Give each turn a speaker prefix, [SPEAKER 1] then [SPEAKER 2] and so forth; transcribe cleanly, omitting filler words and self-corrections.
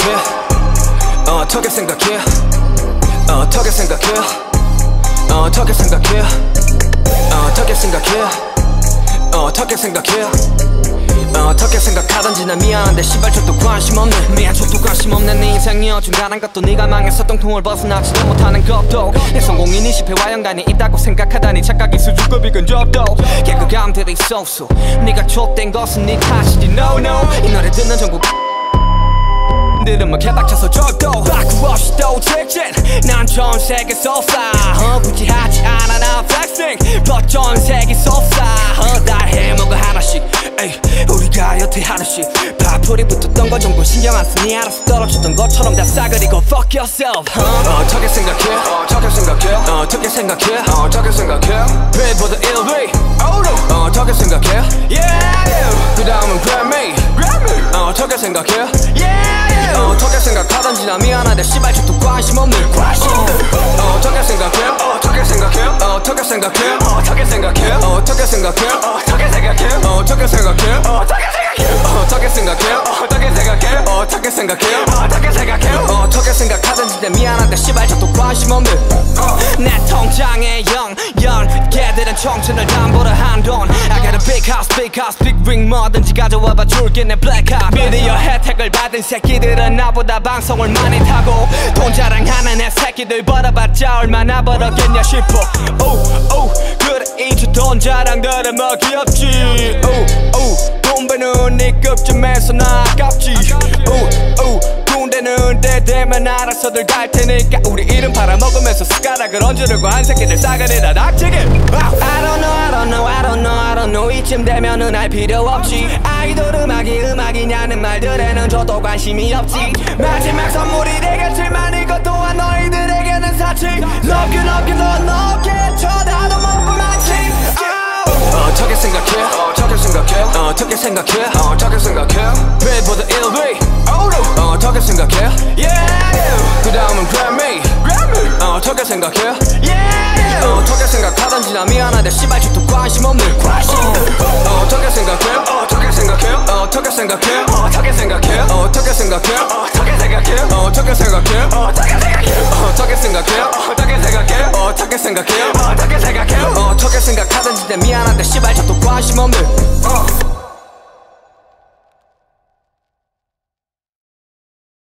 [SPEAKER 1] 생각해? 어떻게 생각해? 어떻게 생각해? 어떻게 생각해? 어떻게 생각해? 어떻게 생각해? 어떻게 생각하던지 난 미안한데 씨발 저도 관심 없네. 미안 저도 관심 없네. 네 인생이 어중간한 것도 네가 망해서 똥통을 벗어나지도 못하는 것도 내 성공인이 실패와 연관이 있다고 생각하다니 착각이 수준급이 근접도 개그감들이 쏘쏘 네가 좆된 것은 네 탓이지 no no. 이 노래 듣는 전국 들으면 개박쳐서 절도 바꾸 없이 또 직진 난 전 세계 쏘싸 굳이 하지 않아 나 flexing but 전 세계 쏘싸 다 해먹어 하나씩 에이 우리가 여태 하나씩 파풀이 붙었던 거 정도 신경 안 쓰니 알아서 떨어졌던 것처럼 다 싸그리고 fuck yourself 어떻게 생각해? 어떻게 생각해? 어떻게 생각해? 어떻게 생각해? Bill보다 1위 어떻게 생각해? Yeah 그 다음은 Grammy 어떻게 생각해? Yeah 어떻게 생각하던지 나 미안한데 씨발 저도 관심 없는 어떻게 생각해? 어떻게 생각해? 어떻게 생각해? 어떻게 생각해? 어떻게 생각해? 어떻게 생각해? 어떻게 생각해? 어떻게 생각해? 어떻게 생각해? 어떻게 생각해? 어떻게 생각해? 어떻게 생각하던지 나 미안한데 씨발 저도 관심 없는 내 통장에 0 개들은 청춘을 담보로 한돈 I got a big house, big ring 뭐든지 가져와봐 줄게 내 black card 미디어 혜택을 받은 새끼들은 나보다 방송을 많이 타고 돈 자랑하는 애 새끼들 벌어봤자 얼마나 벌었겠냐 싶어 그래 이제 돈 자랑들은 뭐 귀엽지 돈 버는 네 급쯤에서 나 아깝지 군대는 때 되면 알아서들 갈 테니까 우리 이름 팔아먹으면서 숟가락을 얹으려고 한 새끼들 싸그리다 닥치게 I don't know 이쯤 되면은 알 필요 없지 아이돌 음악이냐는 말들에는 저도 관심이 없지 마지막 선물이 되겠지만 이것 또한 너희들에게는 사치 높게 더 높게 쳐다도 못 보만치 어떻게 생각해? 어떻게 생각해? 어떻게 생각해? 어떻게 생각해? Bill보다 1위 어떻게 생각해? Yeah 그 다음은 Grammy 어떻게 생각해? Yeah 어떻게 생각하던지 나 미안한데 씨발 저도 관심 없는 어떻게 생각해? 어떻게 생각해? 어떻게 생각해? 어떻게 생각해? 어떻게 생각해? 어떻게 생각해? 어떻게 생각해? 어떻게 생각해? 어떻게 생각해? 어떻게 생각해? 어떻게 생각해? 어떻게 생각해? 어떻게 생각하던지 나 미안한데 씨발 저도 관심 없는